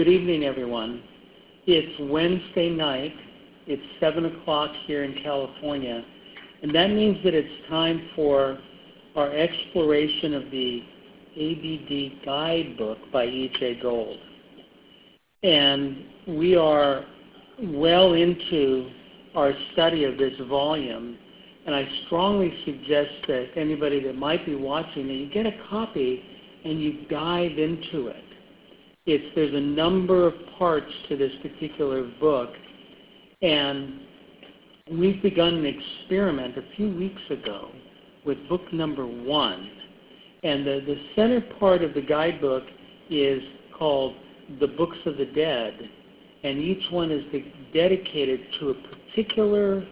Good evening, everyone. It's Wednesday night. It's 7 o'clock here in California, and that means that it's time for our exploration of the ABD Guidebook by E.J. Gold. And we are well into our study of this volume, and I strongly suggest that anybody that might be watching, that you get a copy and you dive into it. There's a number of parts to this particular book, and we've begun an experiment a few weeks ago with book number 1. And the center part of the guidebook is called The Books of the Dead, and each one is dedicated to a particular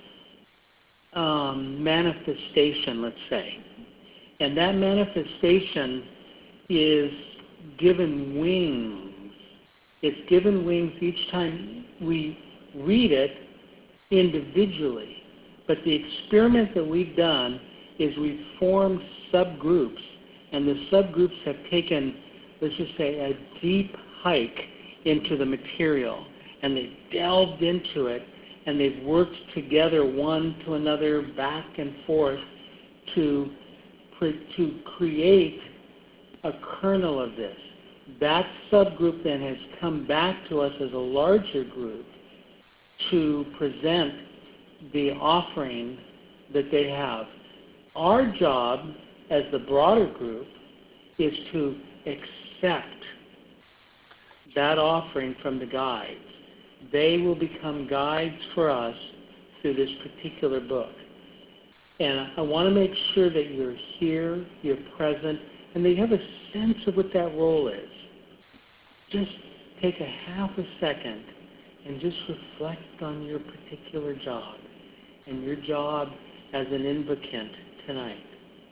manifestation, let's say. And that manifestation is given wings. It's given wings each time we read it individually. But the experiment that we've done is we've formed subgroups, and the subgroups have taken, let's just say, a deep hike into the material, and they've delved into it, and they've worked together one to another, back and forth, to create a kernel of this. That subgroup then has come back to us as a larger group to present the offering that they have. Our job as the broader group is to accept that offering from the guides. They will become guides for us through this particular book. And I want to make sure that you're here, you're present, and that you have a sense of what that role is. Just take a half a second and just reflect on your particular job and your job as an invocant tonight.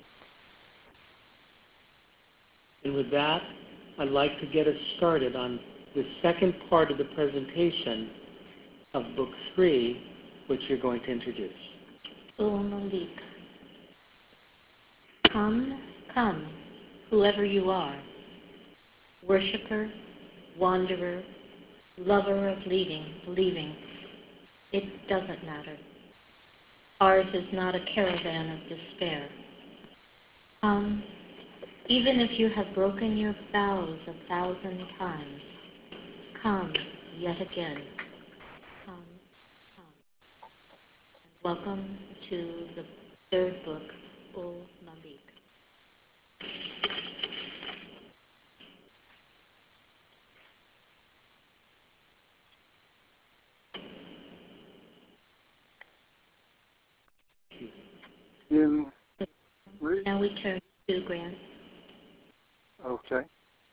And with that, I'd like to get us started on the second part of the presentation of Book 3, which you're going to introduce. Malik. Come, come, whoever you are, worshipper, wanderer, lover of leaving, it doesn't matter. Ours is not a caravan of despair. Come, even if you have broken your vows 1,000 times, come yet again. Come, come. And welcome to the third book, Malik. Now we turn to Grant. Okay.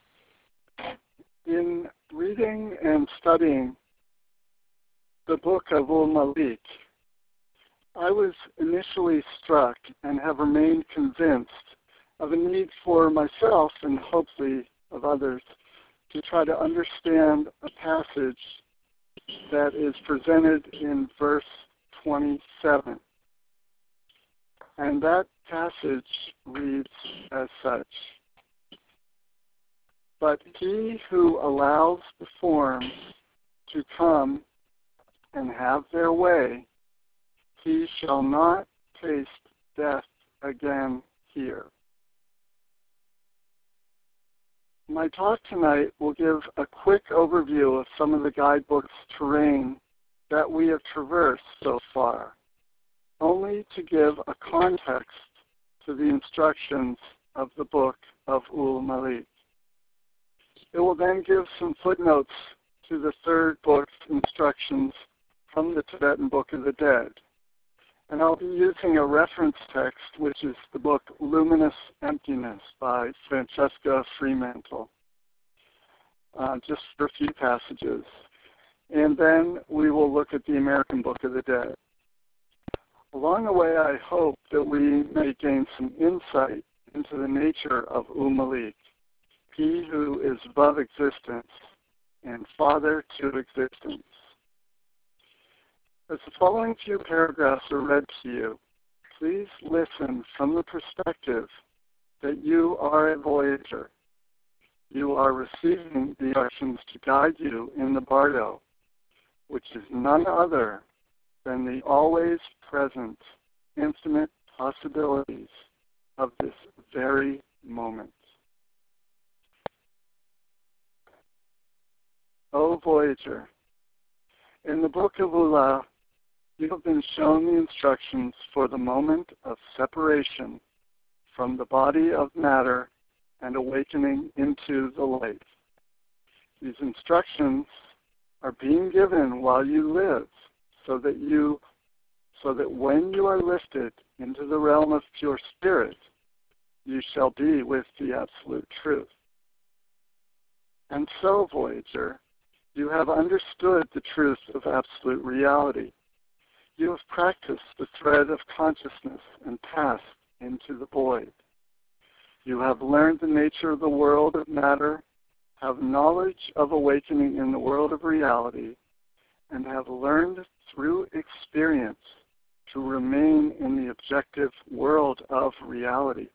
In reading and studying the book of Malik, I was initially struck and have remained convinced of a need for myself and hopefully of others to try to understand a passage that is presented in verse 27. And that passage reads as such: "But he who allows the forms to come and have their way, he shall not taste death again here." My talk tonight will give a quick overview of some of the guidebook's terrain that we have traversed so far, only to give a context to the instructions of the book of Malik. It will then give some footnotes to the third book's instructions from the Tibetan Book of the Dead. And I'll be using a reference text, which is the book Luminous Emptiness by Francesca Fremantle, just for a few passages. And then we will look at the American Book of the Dead. Along the way, I hope that we may gain some insight into the nature of Malik, he who is above existence and father to existence. As the following few paragraphs are read to you, please listen from the perspective that you are a voyager, You are receiving the instructions to guide you in the bardo, which is none other than the always present, infinite possibilities of this very moment. O Voyager, in the Book of Ula, you have been shown the instructions for the moment of separation from the body of matter and awakening into the light. These instructions are being given while you live, so that when you are lifted into the realm of pure spirit, you shall be with the absolute truth. And so, Voyager, you have understood the truth of absolute reality. You have practiced the thread of consciousness and passed into the void. You have learned the nature of the world of matter, have knowledge of awakening in the world of reality, and have learned through experience to remain in the objective world of reality.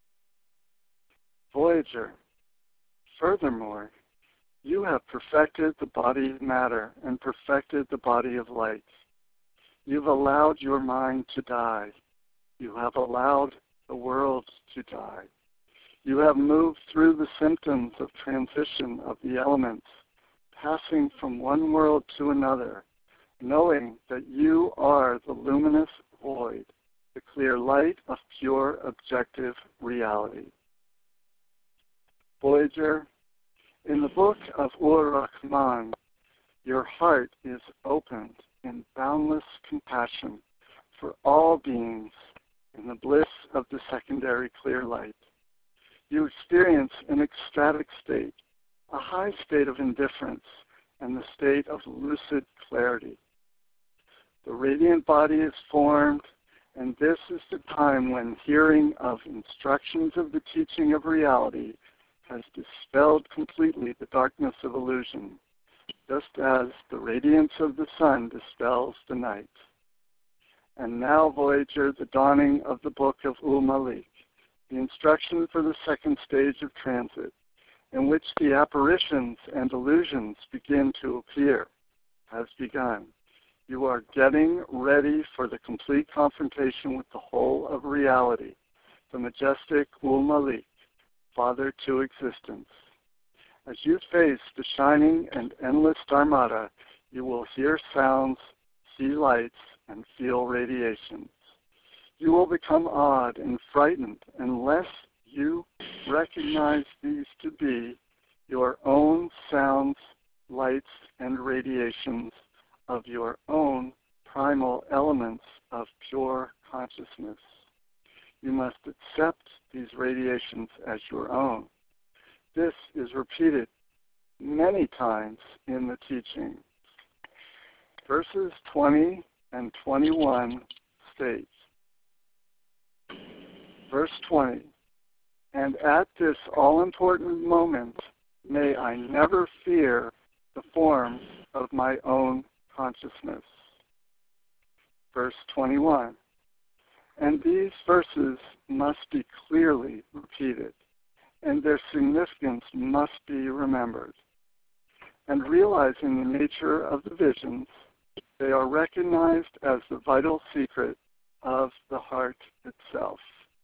Voyager, furthermore, you have perfected the body of matter and perfected the body of light. You've allowed your mind to die. You have allowed the world to die. You have moved through the symptoms of transition of the elements, passing from one world to another, knowing that you are the luminous void, the clear light of pure objective reality. Voyager, in the book of Ur-Rahman, your heart is opened in boundless compassion for all beings in the bliss of the secondary clear light. You experience an ecstatic state, a high state of indifference, and the state of lucid clarity. The radiant body is formed, and this is the time when hearing of instructions of the teaching of reality has dispelled completely the darkness of illusion, just as the radiance of the sun dispels the night. And now, Voyager, the dawning of the book of Ul-Malik, the instruction for the second stage of transit, in which the apparitions and illusions begin to appear, has begun. You are getting ready for the complete confrontation with the whole of reality, the majestic Ul-Malik, Father to existence. As you face the shining and endless Dharmata, you will hear sounds, see lights, and feel radiations. You will become awed and frightened unless you recognize these to be your own sounds, lights, and radiations of your own primal elements of pure consciousness. You must accept these radiations as your own. This is repeated many times in the teaching. Verses 20 and 21 states, verse 20, and at this all-important moment, may I never fear the forms of my own consciousness. Verse 21, and these verses must be clearly repeated, and their significance must be remembered. And realizing the nature of the visions, they are recognized as the vital secret of the heart itself.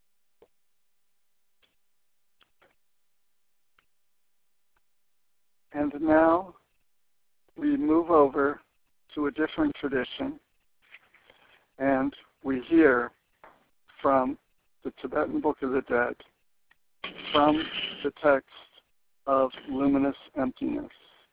And now we move over to a different tradition, and we hear from the Tibetan Book of the Dead, from the text of Luminous Emptiness.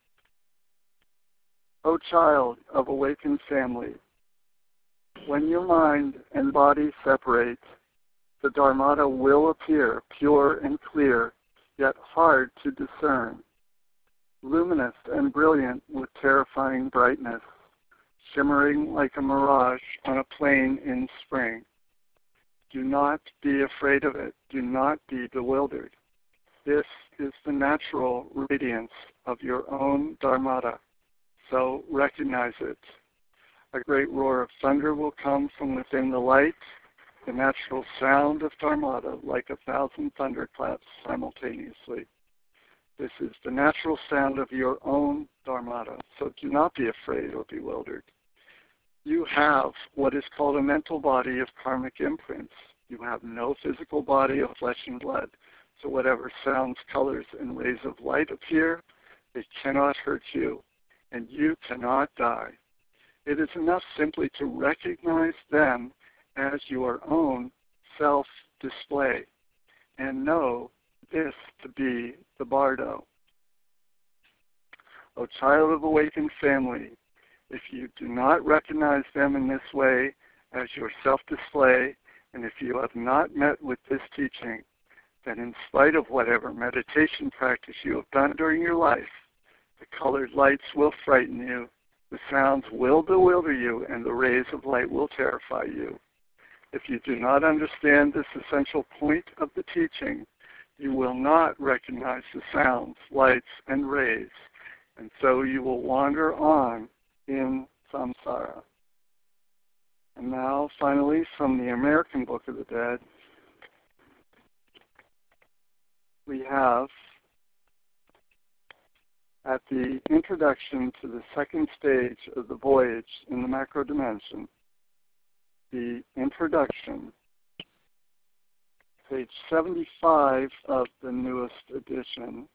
O child of awakened family, when your mind and body separate, the Dharmata will appear pure and clear, yet hard to discern, luminous and brilliant with terrifying brightness, shimmering like a mirage on a plain in spring. Do not be afraid of it. Do not be bewildered. This is the natural radiance of your own Dharmata, so recognize it. A great roar of thunder will come from within the light, the natural sound of Dharmata like 1,000 thunderclaps simultaneously. This is the natural sound of your own dharmata, so do not be afraid or bewildered. You have what is called a mental body of karmic imprints. You have no physical body of flesh and blood. So whatever sounds, colors, and rays of light appear, they cannot hurt you, and you cannot die. It is enough simply to recognize them as your own self-display and know this to be the bardo. O child of awakened family, if you do not recognize them in this way as your self-display, and if you have not met with this teaching, then in spite of whatever meditation practice you have done during your life, the colored lights will frighten you, the sounds will bewilder you, and the rays of light will terrify you. If you do not understand this essential point of the teaching, you will not recognize the sounds, lights, and rays, and so you will wander on in samsara. And now, finally, from the American Book of the Dead, we have, at the introduction to the second stage of the voyage in the macro dimension, the introduction, page 75 of the newest edition.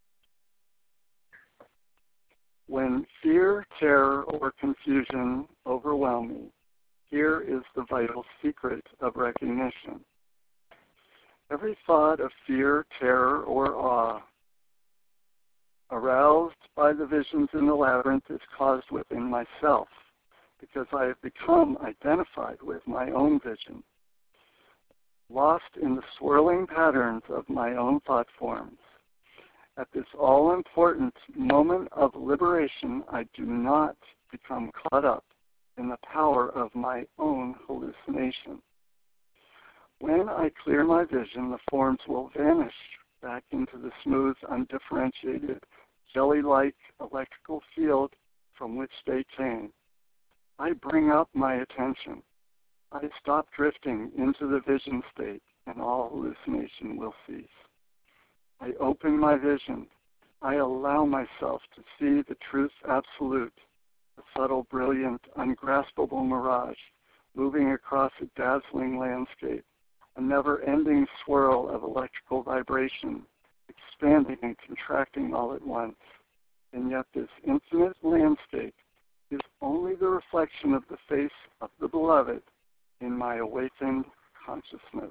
When fear, terror, or confusion overwhelm me, here is the vital secret of recognition. Every thought of fear, terror, or awe aroused by the visions in the labyrinth is caused within myself, because I have become identified with my own vision, lost in the swirling patterns of my own thought forms. At this all-important moment of liberation, I do not become caught up in the power of my own hallucination. When I clear my vision, the forms will vanish back into the smooth, undifferentiated, jelly-like electrical field from which they came. I bring up my attention. I stop drifting into the vision state, and all hallucination will cease. I open my vision. I allow myself to see the truth absolute, a subtle, brilliant, ungraspable mirage moving across a dazzling landscape, a never-ending swirl of electrical vibration, expanding and contracting all at once. And yet this infinite landscape is only the reflection of the face of the beloved in my awakened consciousness.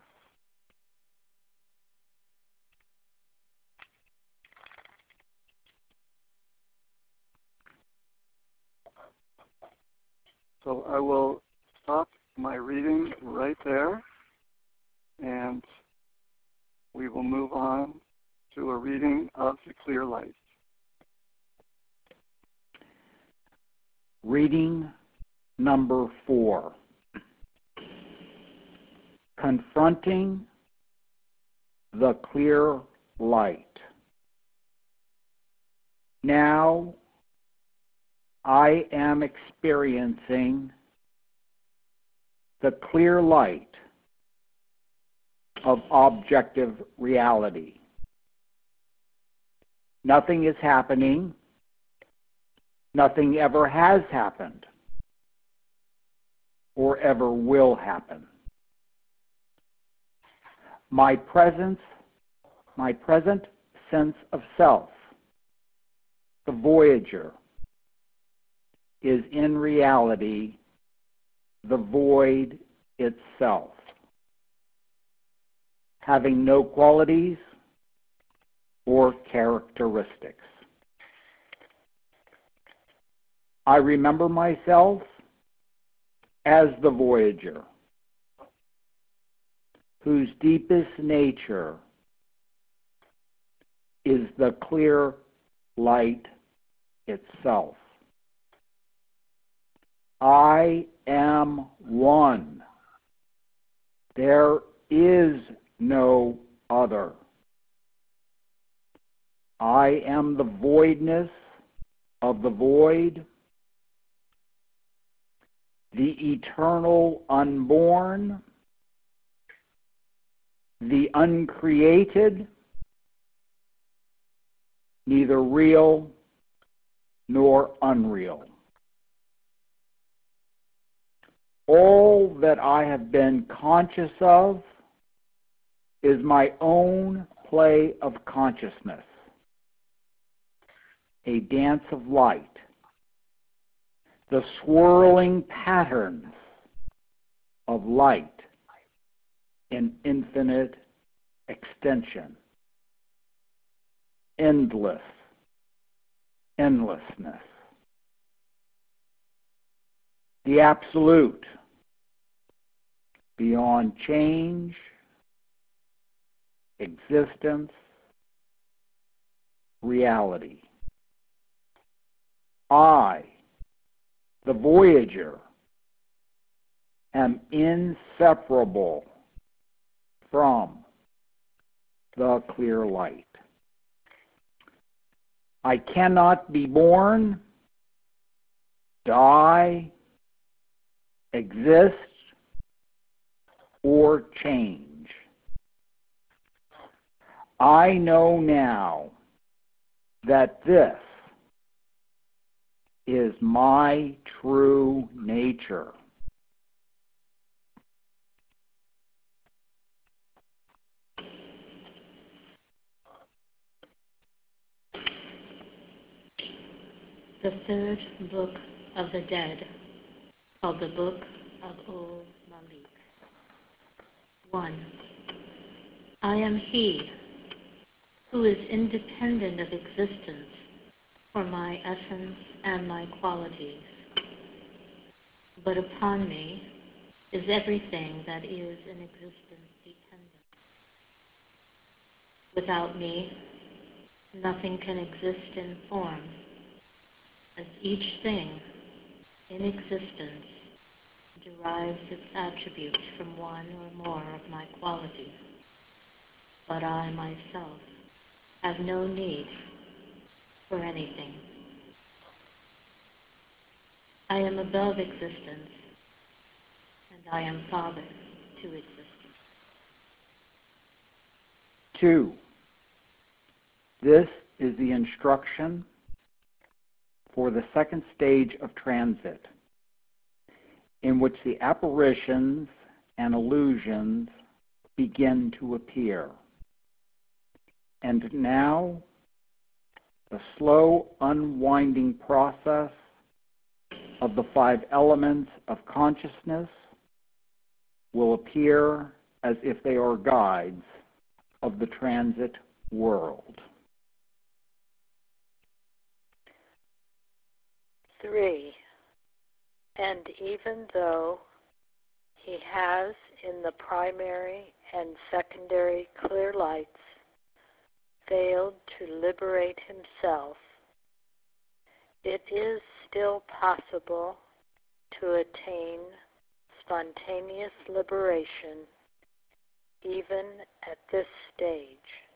So I will stop my reading right there, and we will move on to a reading of the clear light. Reading number 4. Confronting the clear light. Now I am experiencing the clear light of objective reality. Nothing is happening. Nothing ever has happened or ever will happen. My present sense of self, the voyager, is in reality the void itself, having no qualities or characteristics. I remember myself as the voyager, whose deepest nature is the clear light itself. I am one. There is no other. I am the voidness of the void, the eternal unborn, the uncreated, neither real nor unreal. All that I have been conscious of is my own play of consciousness, a dance of light, the swirling patterns of light in infinite extension, endlessness. The absolute, beyond change, existence, reality. I, the voyager, am inseparable from the clear light. I cannot be born, die, exist, or change. I know now that this is my true nature. The third book of the dead, called the Book of Ul Malik. 1. I am he who is independent of existence for my essence and my qualities. But upon me is everything that is in existence dependent. Without me, nothing can exist in form, as each thing in existence derives its attributes from one or more of my qualities. But I myself have no need for anything. I am above existence, and I am Father to existence. 2. This is the instruction for the second stage of transit, in which the apparitions and illusions begin to appear. And now, the slow unwinding process of the 5 elements of consciousness will appear as if they are guides of the transit world. 3. And even though he has in the primary and secondary clear lights failed to liberate himself, it is still possible to attain spontaneous liberation even at this stage.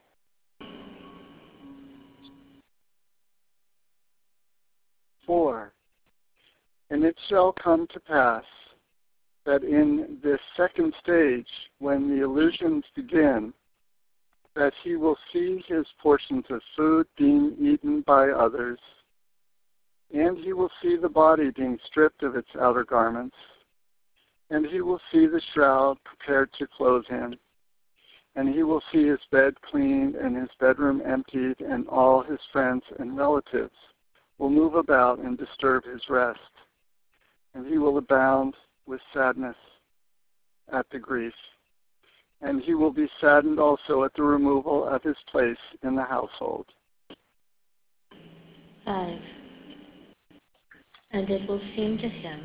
4. And it shall come to pass that in this second stage, when the illusions begin, that he will see his portions of food being eaten by others, and he will see the body being stripped of its outer garments, and he will see the shroud prepared to clothe him, and he will see his bed cleaned and his bedroom emptied, and all his friends and relatives will move about and disturb his rest, and he will abound with sadness at the grief, and he will be saddened also at the removal of his place in the household. 5. And it will seem to him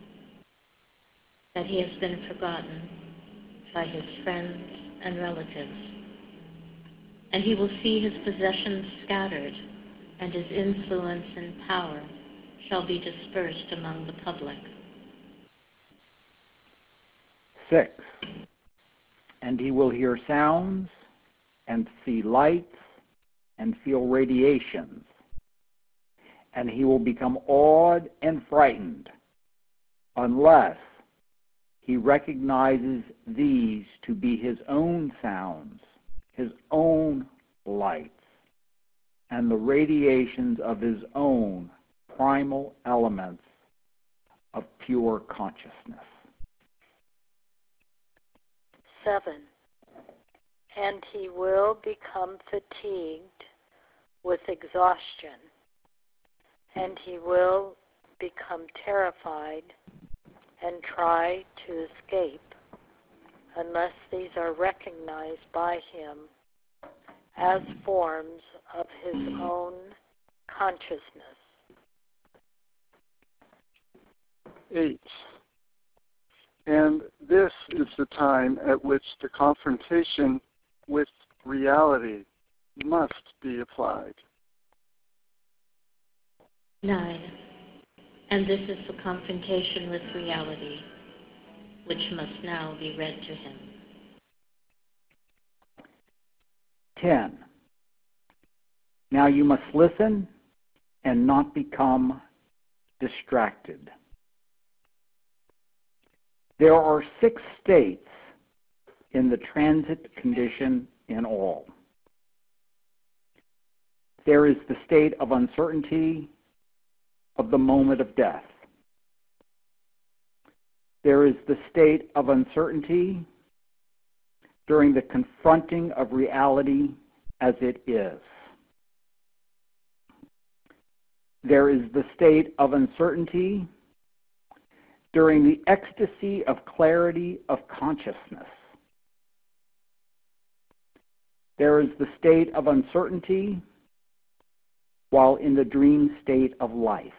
that he has been forgotten by his friends and relatives, and he will see his possessions scattered, and his influence and power shall be dispersed among the public. 6. And he will hear sounds and see lights and feel radiations, and he will become awed and frightened unless he recognizes these to be his own sounds, his own lights, and the radiations of his own primal elements of pure consciousness. 7. And he will become fatigued with exhaustion, and he will become terrified and try to escape unless these are recognized by him as forms of his own consciousness. 8. And this is the time at which the confrontation with reality must be applied. 9. And this is the confrontation with reality, which must now be read to him. 10. Now you must listen and not become distracted. There are 6 states in the transit condition in all. There is the state of uncertainty of the moment of death. There is the state of uncertainty during the confronting of reality as it is. There is the state of uncertainty during the ecstasy of clarity of consciousness. There is the state of uncertainty while in the dream state of life.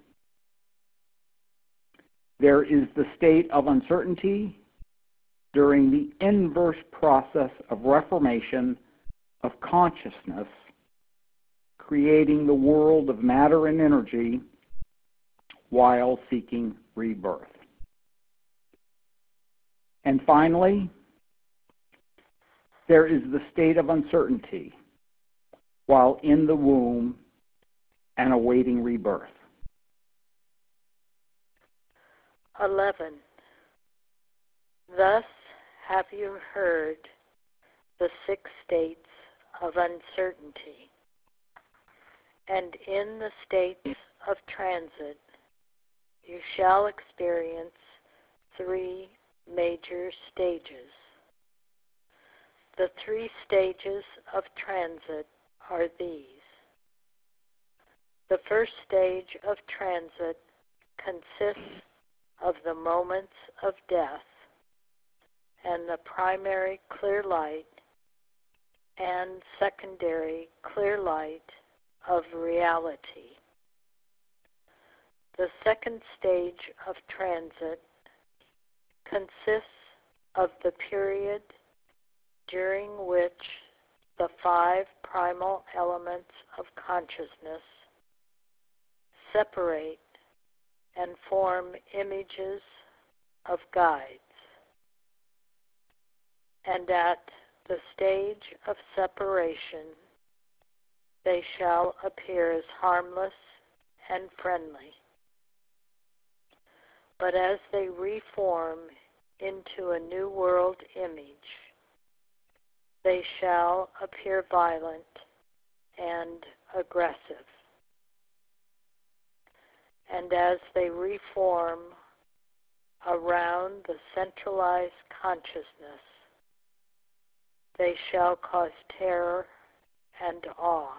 There is the state of uncertainty during the inverse process of reformation of consciousness, creating the world of matter and energy while seeking rebirth. And finally, there is the state of uncertainty while in the womb and awaiting rebirth. 11. Thus have you heard the 6 states of uncertainty, and in the states of transit you shall experience 3 major stages. The 3 stages of transit are these. The first stage of transit consists of the moments of death and the primary clear light and secondary clear light of reality. The second stage of transit consists of the period during which the 5 primal elements of consciousness separate and form images of guides. And at the stage of separation, they shall appear as harmless and friendly. But as they reform into a new world image, they shall appear violent and aggressive. And as they reform around the centralized consciousness, they shall cause terror and awe.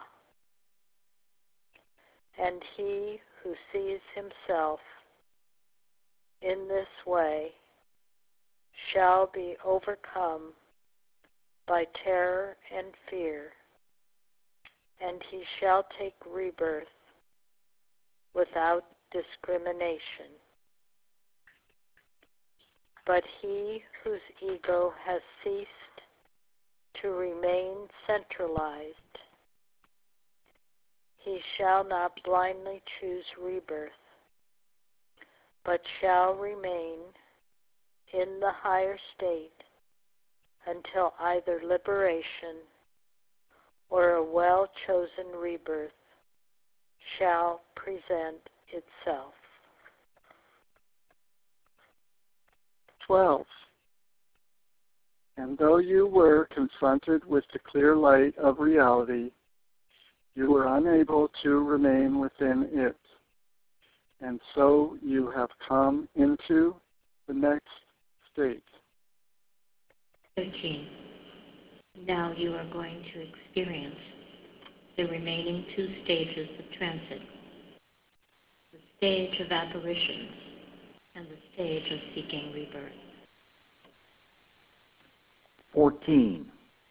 And he who sees himself in this way shall be overcome by terror and fear, and he shall take rebirth without discrimination. But he whose ego has ceased to remain centralized, he shall not blindly choose rebirth, but shall remain in the higher state until either liberation or a well-chosen rebirth shall present itself. 12. And though you were confronted with the clear light of reality, you were unable to remain within it, and so you have come into the next state. 13. Now you are going to experience the remaining 2 stages of transit, the stage of apparitions and the stage of seeking rebirth. 14.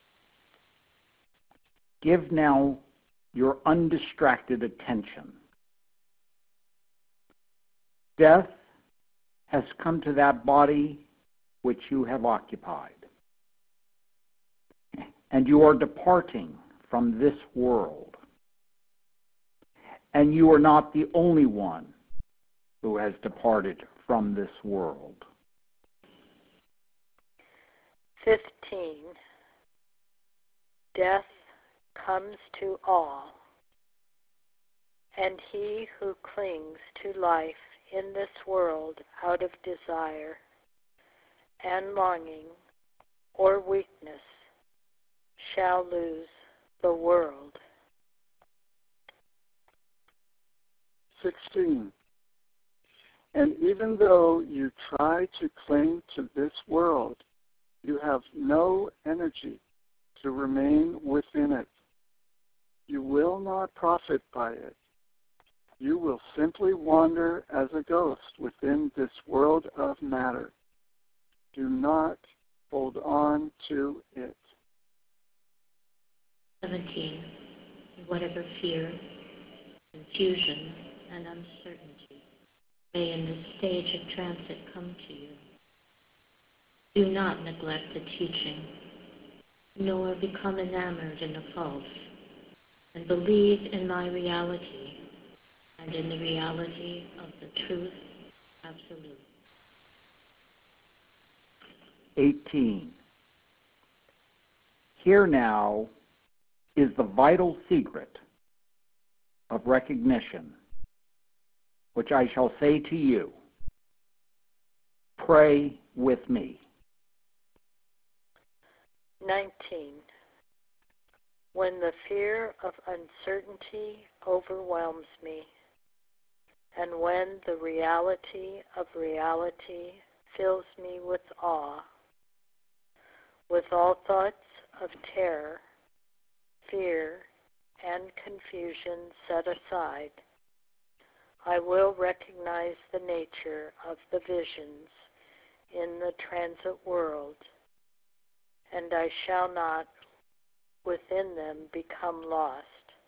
Give now your undistracted attention. Death has come to that body which you have occupied, and you are departing from this world. And you are not the only one who has departed from this world. 15. Death comes to all, and he who clings to life in this world out of desire and longing or weakness shall lose the world. 16. And even though you try to cling to this world, you have no energy to remain within it. You will not profit by it. You will simply wander as a ghost within this world of matter. Do not hold on to it. 17. Whatever fear, confusion, and uncertainty may in this stage of transit come to you, do not neglect the teaching, nor become enamored in the false, and believe in my reality and in the reality of the truth absolute. 18. Here now is the vital secret of recognition, which I shall say to you. Pray with me. 19. When the fear of uncertainty overwhelms me, and when the reality of reality fills me with awe, with all thoughts of terror, fear, and confusion set aside, I will recognize the nature of the visions in the transit world, and I shall not within them become lost,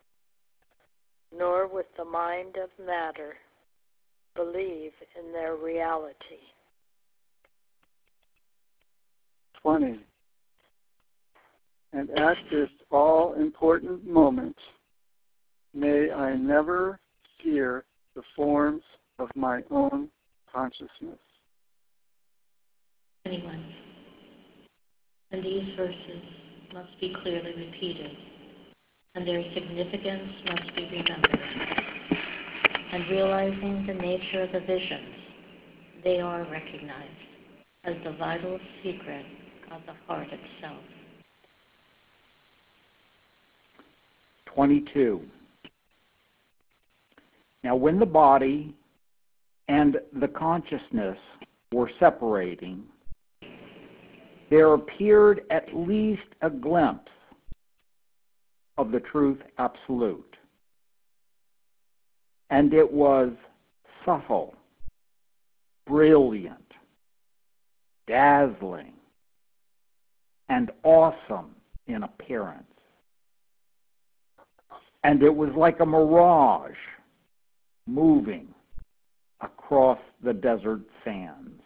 nor with the mind of matter believe in their reality. 20. And at this all-important moment, may I never fear the forms of my own consciousness. 21. And these verses must be clearly repeated, and their significance must be remembered. And realizing the nature of the visions, they are recognized as the vital secret of the heart itself. 22. Now when the body and the consciousness were separating, there appeared at least a glimpse of the truth absolute. And it was subtle, brilliant, dazzling, and awesome in appearance. And it was like a mirage moving across the desert sands.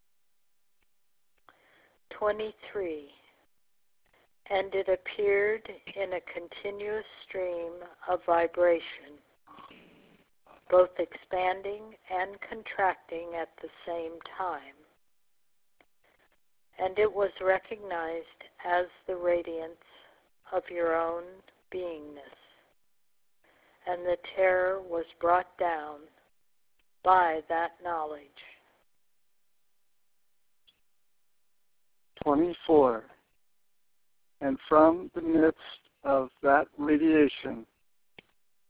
23. And it appeared in a continuous stream of vibration, both expanding and contracting at the same time. And it was recognized as the radiance of your own beingness, and the terror was brought down by that knowledge. 24. And from the midst of that radiation,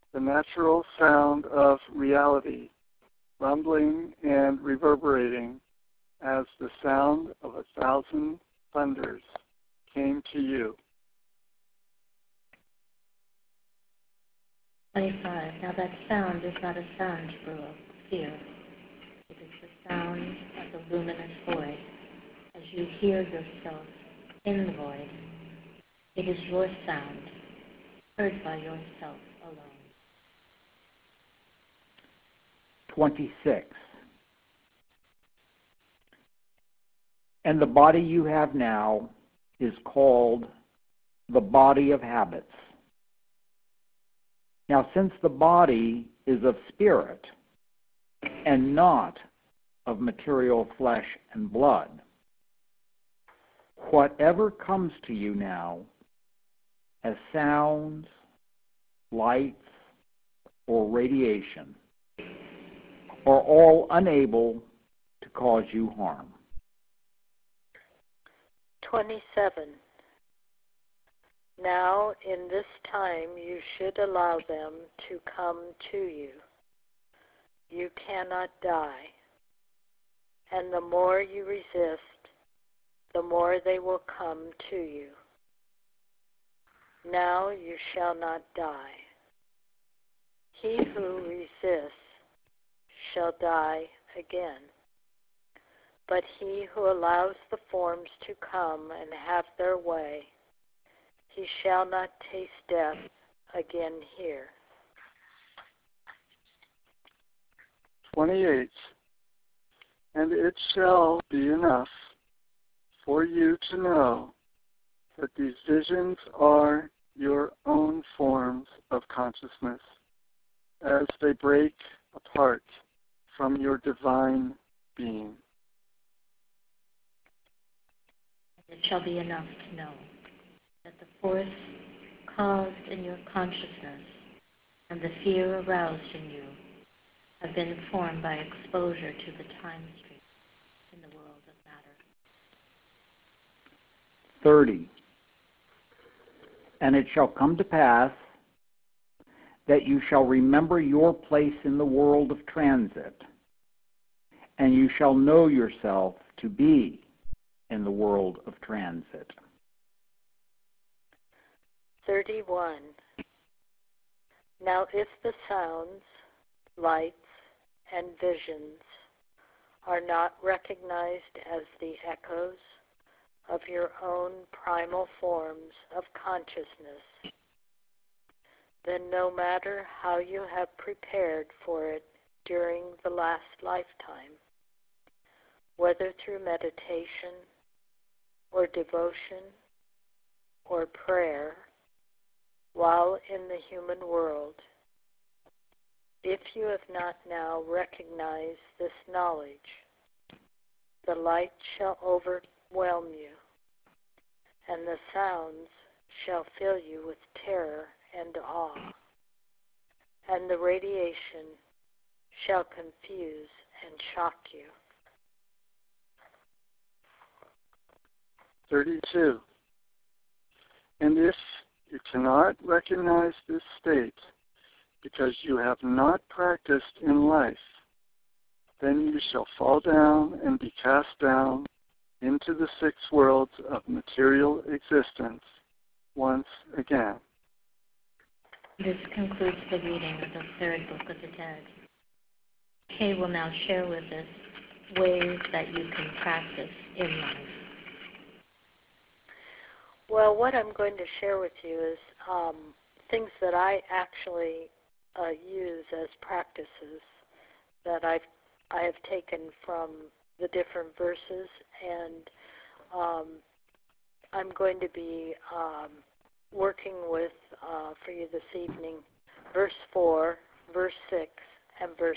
the natural sound of reality, rumbling and reverberating as the sound of 1,000 thunders came to you. 25. Now that sound is not a sound for fear. It is the sound of the luminous void. As you hear yourself in the void, it is your sound, heard by yourself alone. 26. And the body you have now is called the body of habits. Now, since the body is of spirit and not of material flesh and blood, whatever comes to you now as sounds, lights, or radiation are all unable to cause you harm. 27. Now in this time you should allow them to come to you. You cannot die. And the more you resist, the more they will come to you. Now you shall not die. He who resists shall die again. But he who allows the forms to come and have their way, he shall not taste death again here. 28. And it shall be enough for you to know that these visions are your own forms of consciousness as they break apart from your divine being. It shall be enough to know that the force caused in your consciousness and the fear aroused in you have been formed by exposure to the time stream in the world of matter. 30. And it shall come to pass that you shall remember your place in the world of transit, and you shall know yourself to be in the world of transit. 31. Now if the sounds, lights, and visions are not recognized as the echoes of your own primal forms of consciousness, then no matter how you have prepared for it during the last lifetime, whether through meditation or devotion or prayer while in the human world, if you have not now recognized this knowledge, the light shall overwhelm you, and the sounds shall fill you with terror and awe, and the radiation shall confuse and shock you. 32. And if you cannot recognize this state because you have not practiced in life, then you shall fall down and be cast down into the 6 worlds of material existence once again. This concludes the reading of the third Book of the Dead. Kay will now share with us ways that you can practice in life. Well, what I'm going to share with you is things that I actually use as practices that I have taken from the different verses, and I'm going to be working with, for you this evening, verse 4, verse 6, and verse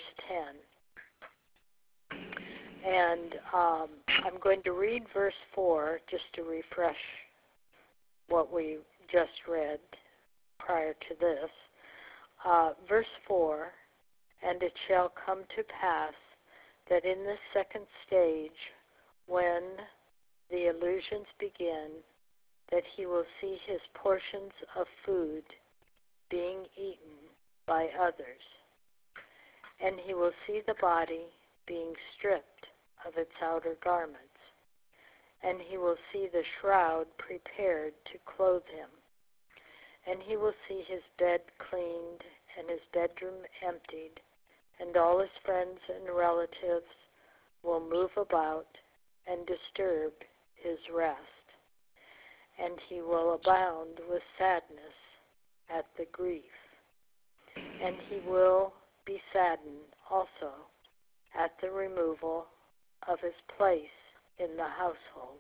10. And I'm going to read verse 4 just to refresh what we just read prior to this. Verse 4, and it shall come to pass that in the second stage, when the illusions begin, that he will see his portions of food being eaten by others. And he will see the body being stripped of its outer garments, and he will see the shroud prepared to clothe him. And he will see his bed cleaned and his bedroom emptied, and all his friends and relatives will move about and disturb his rest. And he will abound with sadness at the grief. And he will be saddened also at the removal of his place in the household.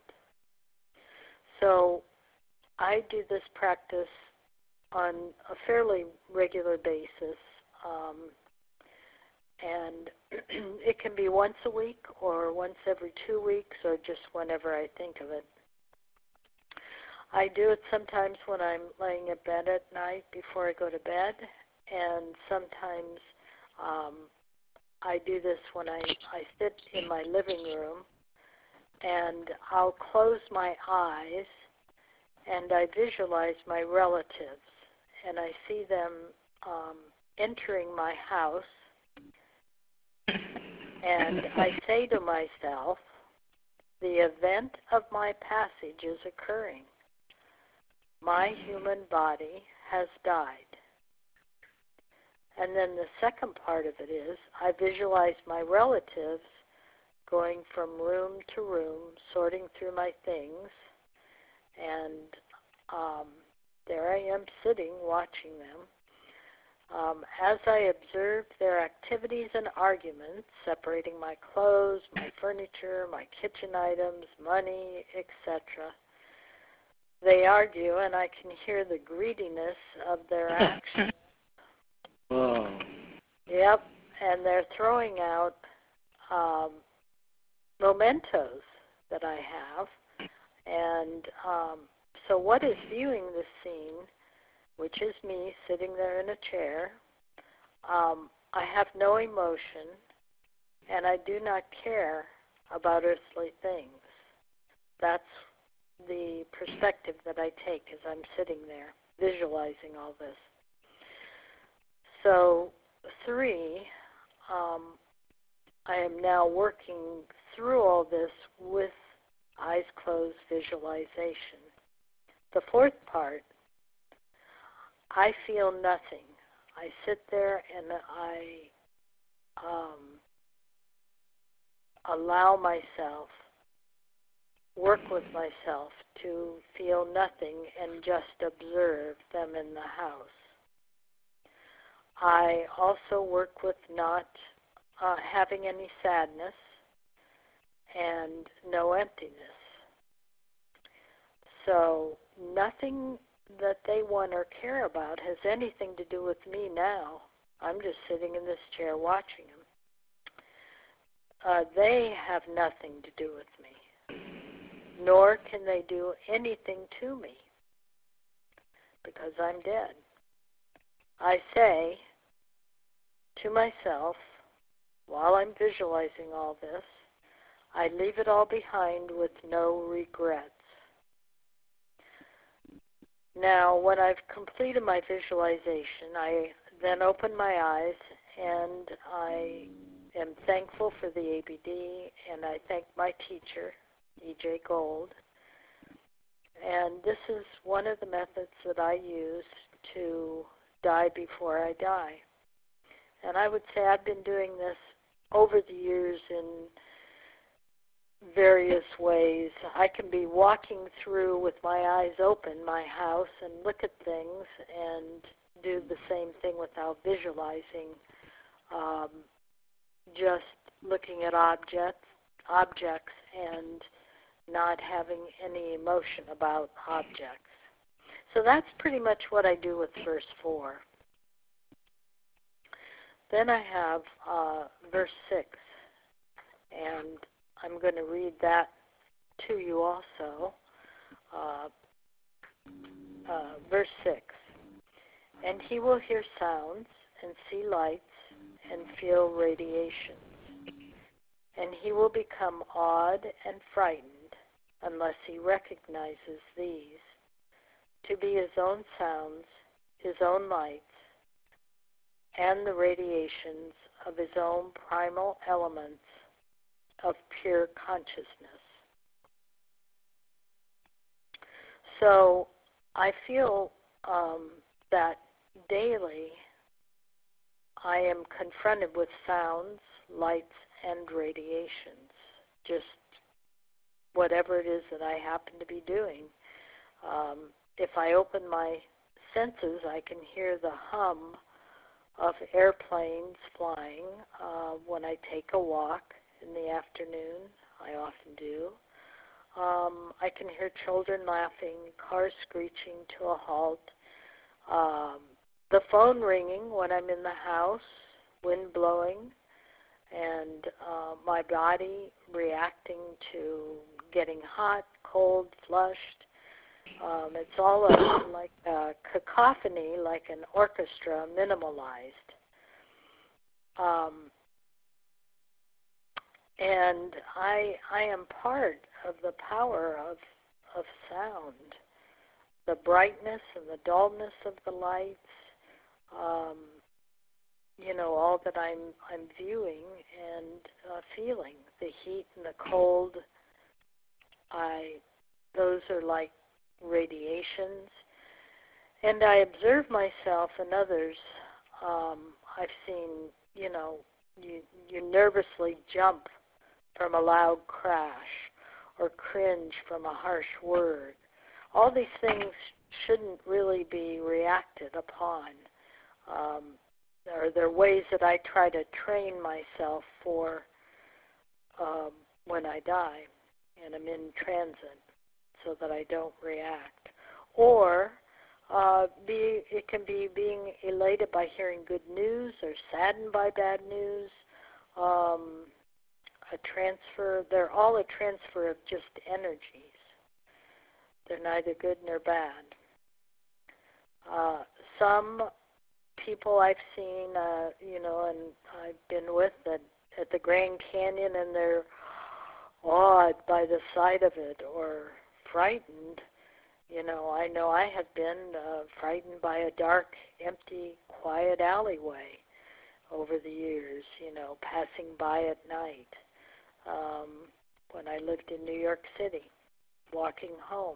So I do this practice on a fairly regular basis, and it can be once a week or once every 2 weeks or just whenever I think of it. I do it sometimes when I'm laying in bed at night before I go to bed, and sometimes I do this when I sit in my living room, and I'll close my eyes and I visualize my relatives, and I see them entering my house, and I say to myself, the event of my passage is occurring. My human body has died. And then the second part of it is I visualize my relatives going from room to room, sorting through my things, and there I am sitting watching them. As I observe their activities and arguments, separating my clothes, my furniture, my kitchen items, money, etc., they argue, and I can hear the greediness of their actions. Whoa. Yep, and they're throwing out mementos that I have. And so what is viewing this scene, which is me sitting there in a chair, I have no emotion, and I do not care about earthly things. That's the perspective that I take as I'm sitting there, visualizing all this. So 3, I am now working through all this with eyes closed visualization. The 4th part, I feel nothing. I sit there and I allow myself, work with myself to feel nothing and just observe them in the house. I also work with not having any sadness and no emptiness. So nothing that they want or care about has anything to do with me now. I'm just sitting in this chair watching them. They have nothing to do with me, nor can they do anything to me because I'm dead. I say to myself, while I'm visualizing all this, I leave it all behind with no regrets. Now, when I've completed my visualization, I then open my eyes and I am thankful for the ABD, and I thank my teacher, E.J. Gold. And this is one of the methods that I use to die before I die. And I would say I've been doing this over the years in various ways. I can be walking through with my eyes open my house and look at things and do the same thing without visualizing, just looking at objects and not having any emotion about objects. So that's pretty much what I do with verse 4. Then I have verse 6, and I'm going to read that to you also. Verse 6, and he will hear sounds and see lights and feel radiations, and he will become awed and frightened unless he recognizes these to be his own sounds, his own lights, and the radiations of his own primal elements of pure consciousness. So I feel that daily I am confronted with sounds, lights, and radiations, just whatever it is that I happen to be doing. If I open my senses, I can hear the hum of airplanes flying. When I take a walk in the afternoon, I often do. I can hear children laughing, cars screeching to a halt, the phone ringing when I'm in the house, wind blowing, and my body reacting to getting hot, cold, flushed. It's all like a cacophony, like an orchestra, minimalized. And I am part of the power of sound, the brightness and the dullness of the lights, all that I'm viewing and feeling, the heat and the cold. Those are like radiations. And I observe myself and others. I've seen, you nervously jump from a loud crash or cringe from a harsh word. All these things shouldn't really be reacted upon. There are ways that I try to train myself for when I die and I'm in transit so that I don't react. Or it can be being elated by hearing good news or saddened by bad news. They're all a transfer of just energies. They're neither good nor bad. Some people I've seen, and I've been with at the Grand Canyon, and they're awed by the sight of it or frightened. I know I have been frightened by a dark, empty, quiet alleyway over the years, passing by at night. When I lived in New York City, walking home.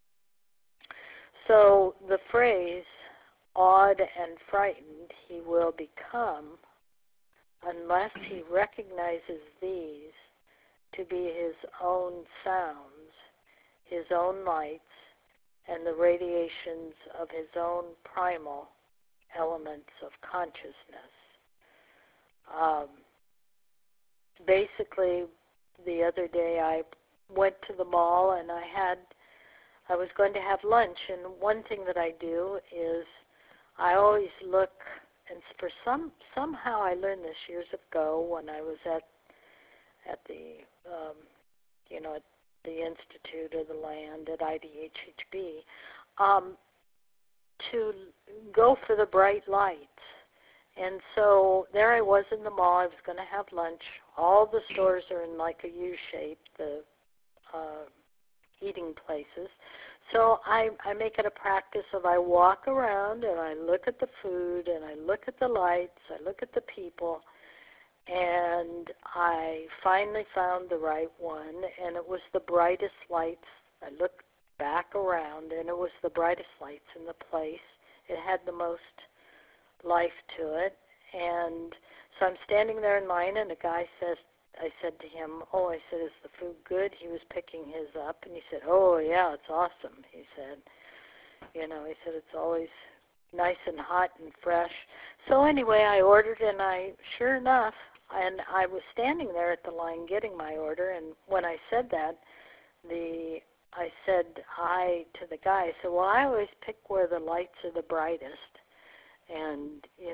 So the phrase, awed and frightened he will become, unless he recognizes these to be his own sounds, his own lights, and the radiations of his own primal elements of consciousness. Basically, the other day I went to the mall and I was going to have lunch, and one thing that I do is I always look, and somehow I learned this years ago when I was at the at the Institute of the Land at IDHHB, to go for the bright lights. And so there I was in the mall. I was going to have lunch. All the stores are in like a U-shape, the eating places. So I make it a practice of I walk around and I look at the food and I look at the lights, I look at the people, and I finally found the right one, and it was the brightest lights. I looked back around, and it was the brightest lights in the place. It had the most life to it. And so I'm standing there in line, and a guy says, I said to him, I said, is the food good? He was picking his up, and he said, oh, yeah, it's awesome. He said, he said, it's always nice and hot and fresh. So anyway, I ordered, and sure enough, and I was standing there at the line getting my order, and when I said that, I said to the guy, I said, well, I always pick where the lights are the brightest. And,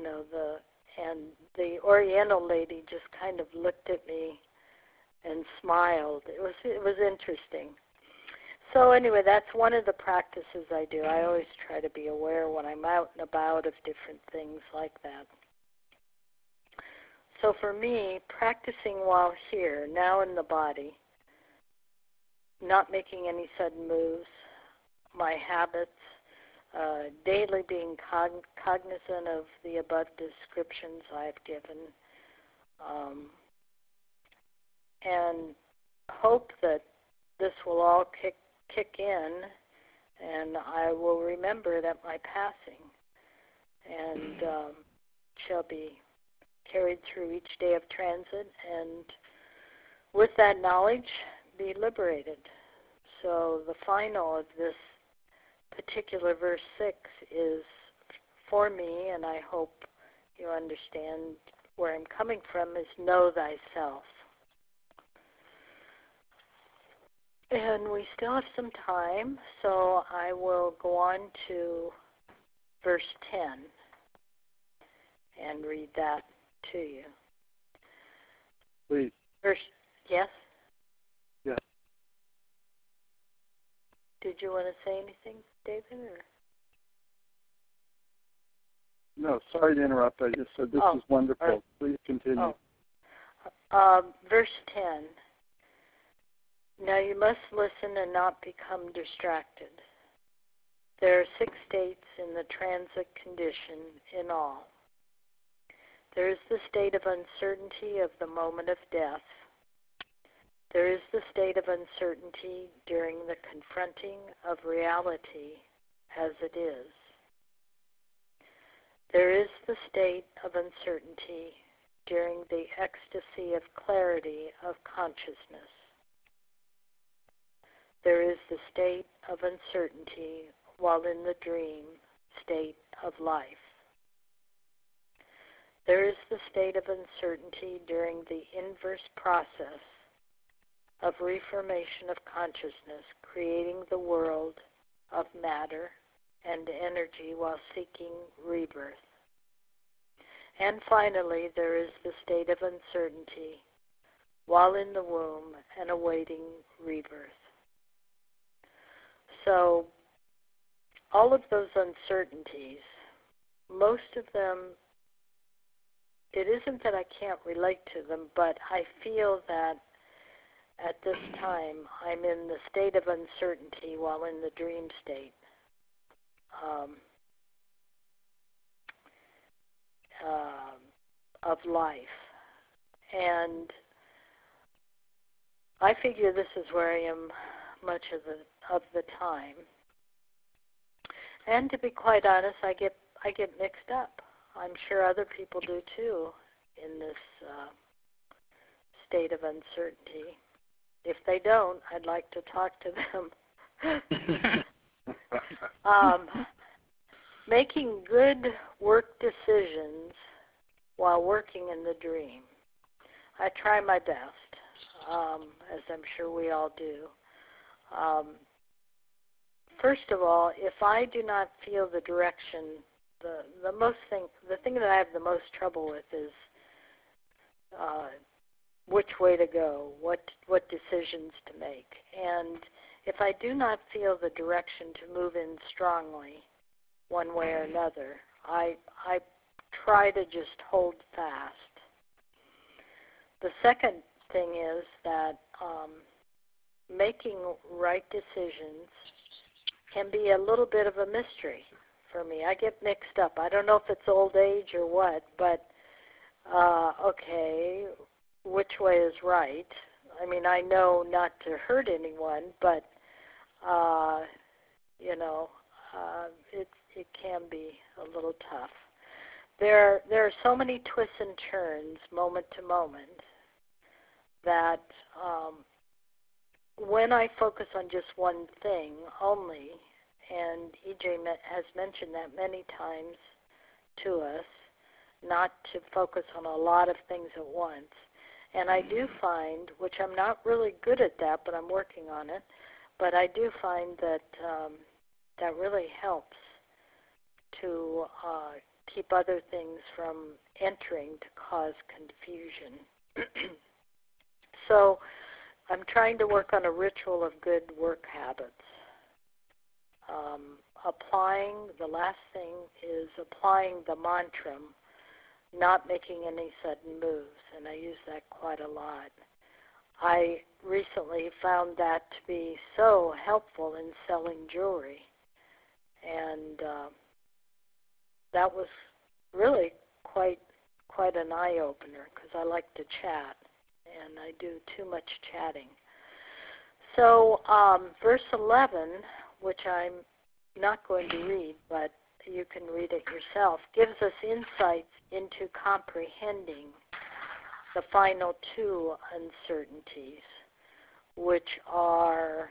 the Oriental lady just kind of looked at me and smiled. It was interesting. So anyway, that's one of the practices I do. I always try to be aware when I'm out and about of different things like that. So for me, practicing while here, now in the body, not making any sudden moves, my habits, daily being cognizant of the above descriptions I've given, and hope that this will all kick in, and I will remember at my passing, and shall be carried through each day of transit, and with that knowledge, be liberated. So the final of this particular verse 6 is for me, and I hope you understand where I'm coming from, is know thyself. And we still have some time, so I will go on to verse 10 and read that to you. Please. Yes? Yes. Did you want to say anything, David? Or? No, sorry to interrupt. I just said this is wonderful. Right. Please continue. Verse 10. Now you must listen and not become distracted. There are 6 states in the transit condition in all. There is the state of uncertainty of the moment of death. There is the state of uncertainty during the confronting of reality as it is. There is the state of uncertainty during the ecstasy of clarity of consciousness. There is the state of uncertainty while in the dream state of life. There is the state of uncertainty during the inverse process of reformation of consciousness, creating the world of matter and energy while seeking rebirth. And finally, there is the state of uncertainty while in the womb and awaiting rebirth. So, all of those uncertainties, most of them, it isn't that I can't relate to them, but I feel that at this time I'm in the state of uncertainty while in the dream state. Of life. And I figure this is where I am much of the time. And to be quite honest, I get mixed up. I'm sure other people do too in this state of uncertainty. If they don't, I'd like to talk to them. Making good work decisions while working in the dream. I try my best, as I'm sure we all do. First of all, if I do not feel the direction, the thing that I have the most trouble with is which way to go, what decisions to make. And if I do not feel the direction to move in strongly, one way or another, I try to just hold fast. The second thing is that making right decisions can be a little bit of a mystery for me. I get mixed up. I don't know if it's old age or what, but okay, which way is right? I mean, I know not to hurt anyone, but it can be a little tough. There are so many twists and turns, moment to moment, that when I focus on just one thing only, and EJ has mentioned that many times to us, not to focus on a lot of things at once. And I do find, which I'm not really good at that, but I'm working on it, but I do find that that really helps to keep other things from entering to cause confusion. So I'm trying to work on a ritual of good work habits. The last thing is applying the mantra, not making any sudden moves, and I use that quite a lot. I recently found that to be so helpful in selling jewelry, And that was really quite an eye-opener, because I like to chat, and I do too much chatting. So verse 11, which I'm not going to read, but you can read it yourself, gives us insights into comprehending the final two uncertainties, which are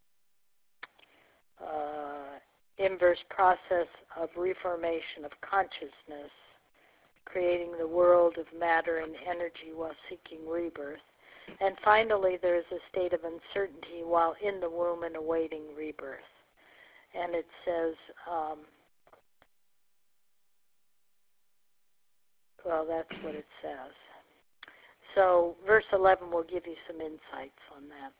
inverse process of reformation of consciousness, creating the world of matter and energy while seeking rebirth. And finally, there is a state of uncertainty while in the womb and awaiting rebirth. And it says, well, that's what it says. So verse 11 will give you some insights on that.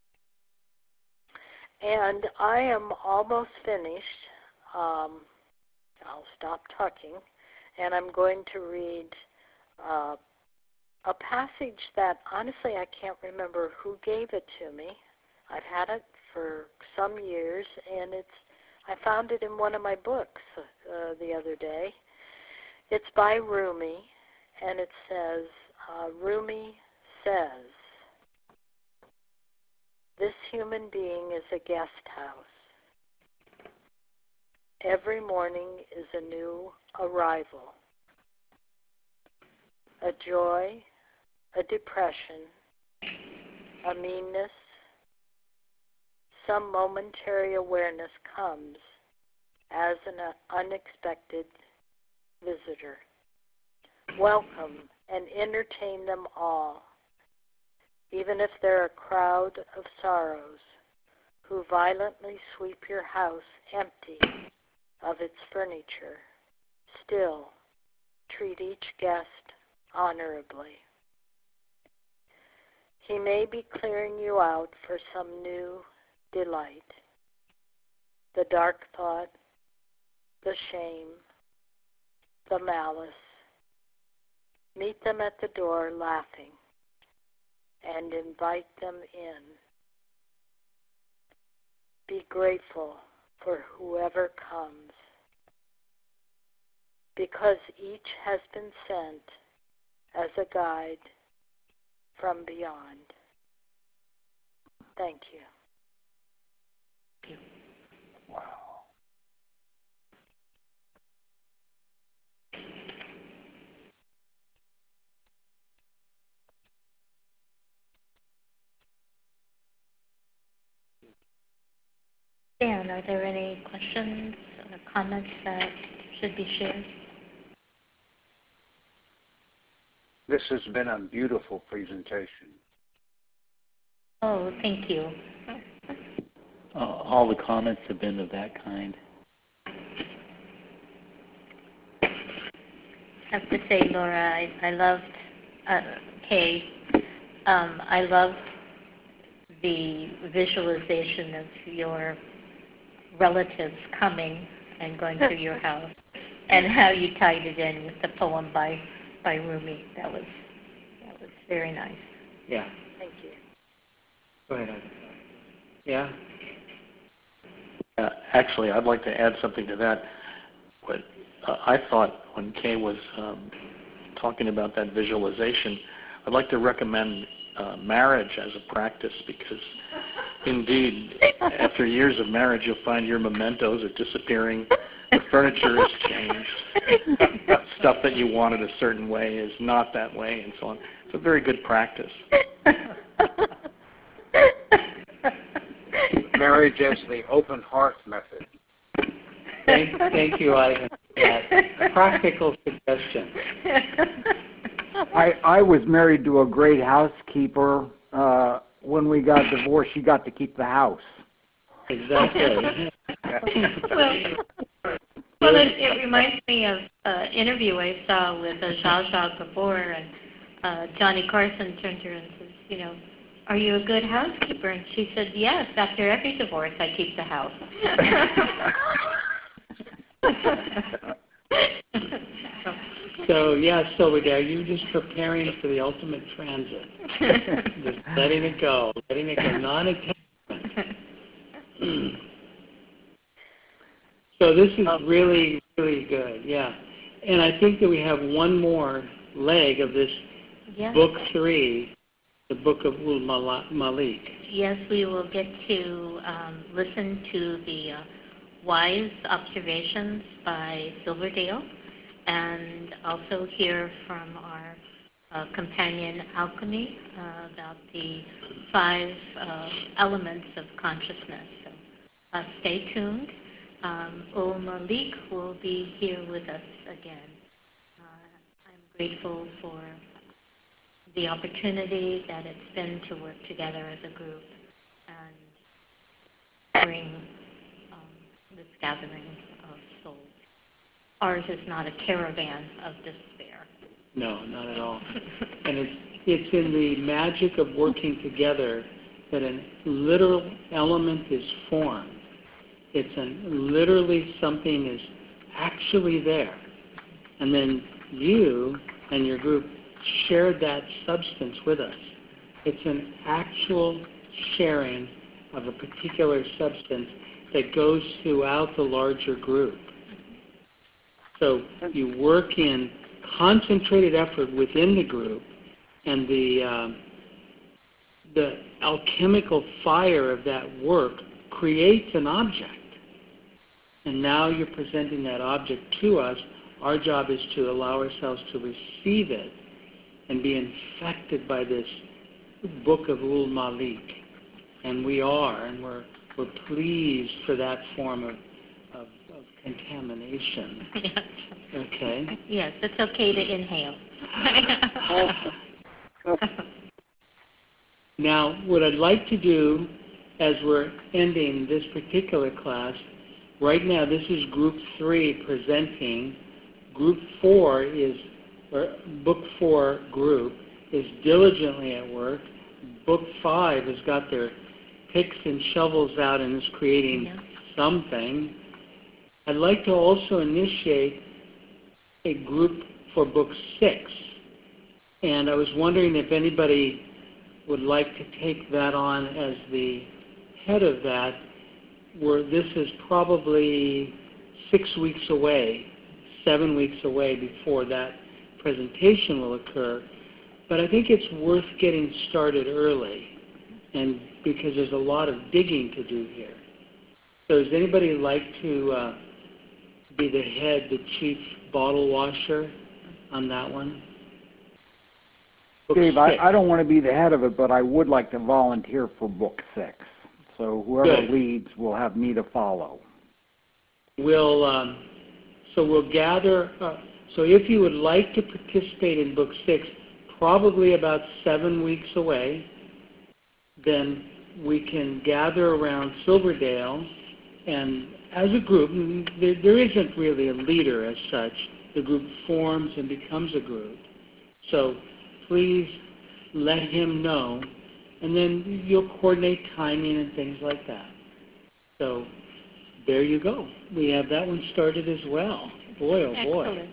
And I am almost finished. I'll stop talking. And I'm going to read a passage that, honestly, I can't remember who gave it to me. I've had it for some years, and I found it in one of my books the other day. It's by Rumi, and it says, Rumi says, "This human being is a guest house. Every morning is a new arrival, a joy, a depression, a meanness. Some momentary awareness comes as an unexpected visitor. Welcome and entertain them all, even if they're a crowd of sorrows who violently sweep your house empty of its furniture. Still, treat each guest honorably. He may be clearing you out for some new delight. The dark thought, the shame, the malice. Meet them at the door laughing and invite them in. Be grateful for whoever comes, because each has been sent as a guide from beyond." Thank you. Wow. Dan, are there any questions or comments that should be shared? This has been a beautiful presentation. Oh, thank you. All the comments have been of that kind. I have to say, Laura, I loved, Kay, I loved the visualization of your relatives coming and going through your house, and how you tied it in with the poem by Rumi. That was very nice. Yeah. Thank you. Go ahead. Yeah. Actually, I'd like to add something to that. What I thought when Kay was talking about that visualization, I'd like to recommend marriage as a practice, because indeed, after years of marriage, you'll find your mementos are disappearing, the furniture has changed, stuff that you wanted a certain way is not that way, and so on. It's a very good practice. Marriage as the open hearth method. Thank you, Ivan, for that practical suggestion. I was married to a great housekeeper. When we got divorced, she got to keep the house. Exactly. Well, it reminds me of an interview I saw with Zsa Zsa Gabor, and Johnny Carson turned to her and says, "Are you a good housekeeper?" And she said, "Yes, after every divorce, I keep the house." So are you just preparing for the ultimate transit? Just letting it go, non-attachment. So this is really, really good, yeah. And I think that we have one more leg of this book 3, the Book of Ul Malik. Yes, we will get to listen to the wise observations by Silverdale and also hear from our companion Alchemy about the 5 elements of consciousness. So stay tuned. Ul Malik will be here with us again. I'm grateful for the opportunity that it's been to work together as a group and bring this gathering of souls. Ours is not a caravan of despair. No, not at all. And it's in the magic of working together that a literal element is formed. It's literally something is actually there. And then you and your group shared that substance with us. It's an actual sharing of a particular substance that goes throughout the larger group. So you work in concentrated effort within the group, and the alchemical fire of that work creates an object. And now you're presenting that object to us. Our job is to allow ourselves to receive it and be infected by this Book of Ul Malik. And we are, and we're pleased for that form of contamination. Yes. Okay? Yes, it's okay to inhale. Now, what I'd like to do as we're ending this particular class, right now this is Group 3 presenting. Group 4 is, or Book 4 group is diligently at work. Book 5 has got their picks and shovels out and is creating something. I'd like to also initiate a group for Book 6. And I was wondering if anybody would like to take that on as the head of that, where this is probably 6 weeks away, 7 weeks away before that presentation will occur. But I think it's worth getting started early, and because there's a lot of digging to do here. So does anybody like to be the head, the chief bottle washer on that one? Book Dave, 6. I don't want to be the head of it, but I would like to volunteer for Book 6. So whoever Good. leads will have me to follow. We'll gather. So if you would like to participate in Book 6, probably about 7 weeks away, then we can gather around Silverdale, and as a group, there isn't really a leader as such. The group forms and becomes a group. So please let him know, and then you'll coordinate timing and things like that. So there you go. We have that one started as well. Boy, oh boy. Excellent.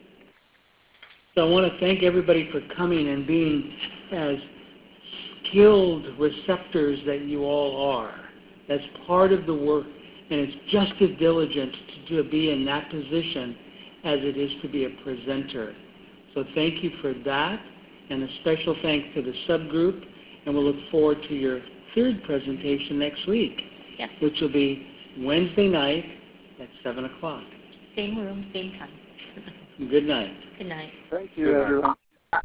So I want to thank everybody for coming and being as skilled receptors that you all are. That's part of the work, and it's just as diligent to be in that position as it is to be a presenter. So thank you for that, and a special thanks to the subgroup, and we'll look forward to your 3rd presentation next week, Yes. which will be Wednesday night at 7 o'clock. Same room, same time. Good night. Good night. Thank you, everyone.